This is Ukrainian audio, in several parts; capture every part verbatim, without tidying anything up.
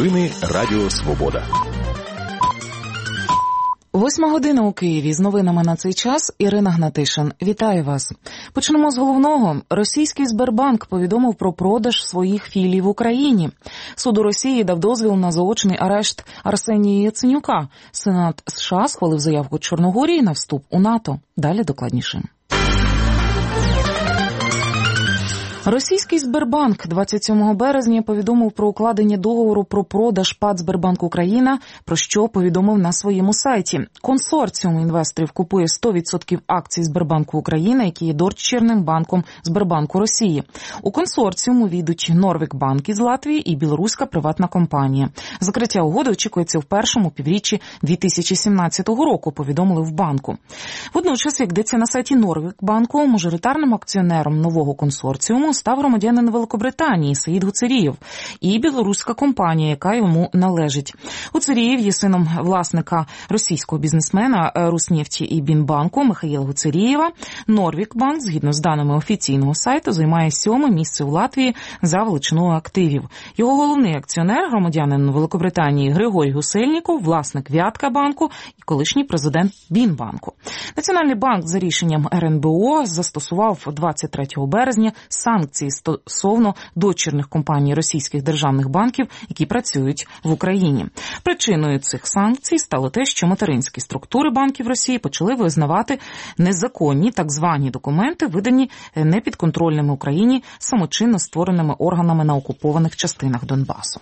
Новини Радіо Свобода. Восьма година у Києві. З новинами на цей час Ірина Гнатишин. Вітаю вас. Почнемо з головного. Російський Сбербанк повідомив про продаж своїх філій в Україні. Суд у Росії дав дозвіл на заочний арешт Арсенія Яценюка. Сенат США схвалив заявку Чорногорії на вступ у НАТО. Далі докладніше. Російський Сбербанк двадцять сьомого березня повідомив про укладення договору про продаж ПАТ «Сбербанк Україна», про що повідомив на своєму сайті. Консорціум інвесторів купує сто відсотків акцій Сбербанку України, які є дочірним банком Сбербанку Росії. У консорціум увійдуть Норвік Банк із Латвії і білоруська приватна компанія. Закриття угоди очікується в першому півріччі дві тисячі сімнадцятого року, повідомили в банку. Водночас, як йдеться на сайті Норвік Банку, мажоритарним акціонером нового консорціуму став громадянин Великобританії Саїд Гуцерієв і білоруська компанія, яка йому належить. Гуцерієв є сином власника російського бізнесмена Руснефті і Бінбанку Михаїла Гуцерієва. Норвік Банк, згідно з даними офіційного сайту, займає сьоме місце в Латвії за величиною активів. Його головний акціонер – громадянин Великобританії Григорій Гусельніков, власник Вятка банку і колишній президент Бінбанку. Національний банк за рішенням ер ен бе о застосував двадцять третього березня санкції стосовно дочірних компаній російських державних банків, які працюють в Україні. Причиною цих санкцій стало те, що материнські структури банків Росії почали визнавати незаконні так звані документи, видані непідконтрольними Україні самочинно створеними органами на окупованих частинах Донбасу.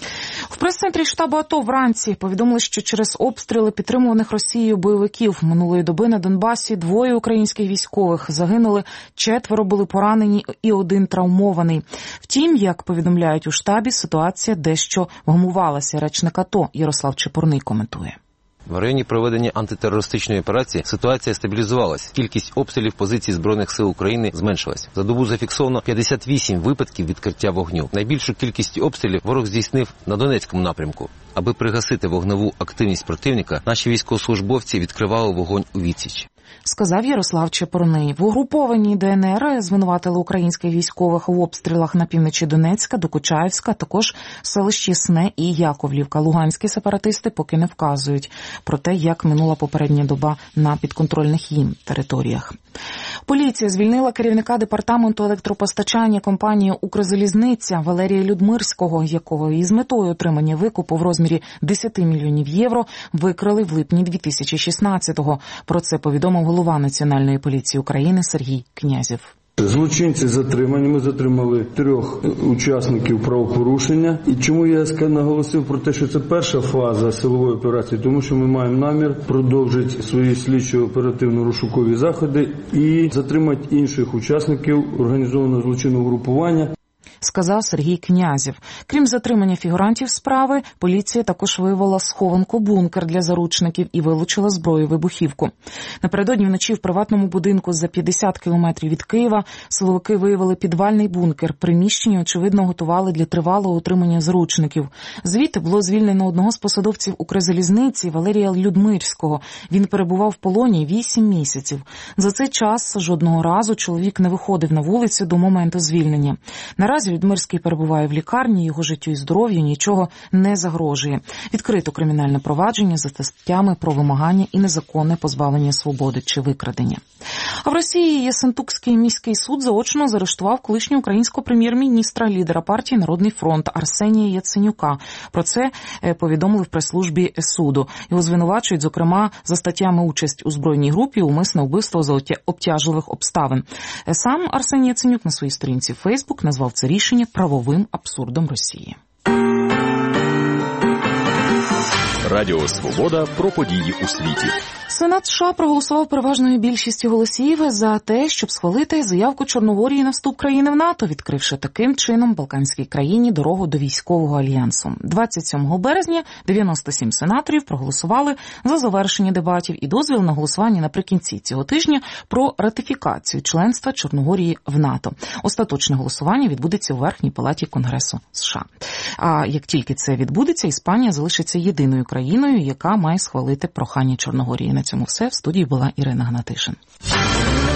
В прес-центрі штабу АТО вранці повідомили, що через обстріли підтримуваних Росією бойовиків минулої доби на Донбасі двоє українських військових загинули, четверо були поранені і один травмований. Втім, як повідомляють у штабі, ситуація дещо вгамувалася. Речник АТО Ярослав Чепурний коментує. В районі проведення антитерористичної операції ситуація стабілізувалась. Кількість обстрілів позицій Збройних сил України зменшилась. За добу зафіксовано п'ятдесят вісім випадків відкриття вогню. Найбільшу кількість обстрілів ворог здійснив на Донецькому напрямку. Аби пригасити вогневу активність противника, наші військовослужбовці відкривали вогонь у відсіч. Сказав Ярослав Чепурний. В угрупованій де ен ер звинуватили українських військових в обстрілах на півночі Донецька, Докучаївська, також селищі Сне і Яковлівка. Луганські сепаратисти поки не вказують про те, як минула попередня доба на підконтрольних їм територіях. Поліція звільнила керівника департаменту електропостачання компанії «Укрзалізниця» Валерія Людмирського, якого із метою отримання викупу в розмірі десять мільйонів євро викрали в липні дві тисячі шістнадцятого. Про це повідомив голова Національної поліції України Сергій Князєв. Злочинці затримані. Ми затримали трьох учасників правопорушення. І чому я наголосив про те, що це перша фаза силової операції? Тому що ми маємо намір продовжити свої слідчо-оперативно-розшукові заходи і затримати інших учасників організованого злочинного групування. Сказав Сергій Князєв. Крім затримання фігурантів справи, поліція також виявила схованку бункер для заручників і вилучила зброю вибухівку. Напередодні вночі в приватному будинку за п'ятдесят кілометрів від Києва силовики виявили підвальний бункер. Приміщення, очевидно, готували для тривалого утримання заручників. Звідти було звільнено одного з посадовців Укрзалізниці Валерія Людмирського. Він перебував в полоні вісім місяців. За цей час жодного разу чоловік не виходив на вулицю до моменту звільнення. Наразі Людмирський перебуває в лікарні, його життю і здоров'ю нічого не загрожує. Відкрито кримінальне провадження за статтями про вимагання і незаконне позбавлення свободи чи викрадення. А в Росії Єсентукський міський суд заочно заарештував колишнього українського прем'єр-міністра, лідера партії «Народний фронт» Арсенія Яценюка. Про це повідомили в прес-службі суду. Його звинувачують, зокрема, за статтями участь у збройній групі, умисне вбивство за обтяжливих обставин. Сам Арсеній Яценюк на своїй сторінці в Фейсбук назвав це рішення правовим абсурдом Росії. Радіо Свобода про події у світі. Сенат США проголосував переважною більшістю голосів за те, щоб схвалити заявку Чорногорії на вступ країни в НАТО, відкривши таким чином Балканській країні дорогу до військового альянсу. двадцять сьомого березня дев'яносто сім сенаторів проголосували за завершення дебатів і дозвіл на голосування наприкінці цього тижня про ратифікацію членства Чорногорії в НАТО. Остаточне голосування відбудеться у Верхній палаті Конгресу США. А як тільки це відбудеться, Іспанія залишиться єдиною країною, яка має схвалити прохання Чорногорії. На цьому все. В студії була Ірина Гнатишин.